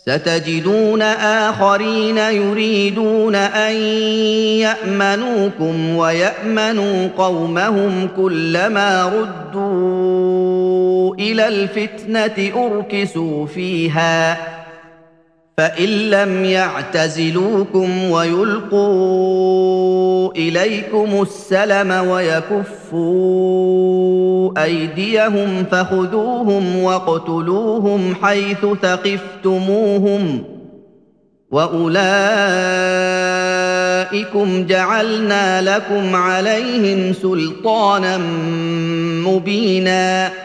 ستجدون آخرين يريدون أن يأمنوكم ويأمنوا قومهم كلما ردوا إلى الفتنة أركسوا فيها فإن لم يعتزلوكم ويلقوا إليكم السلم ويكفوا أيديهم فخذوهم واقتلوهم حيث ثقفتموهم وأولئكم جعلنا لكم عليهم سلطانا مبينا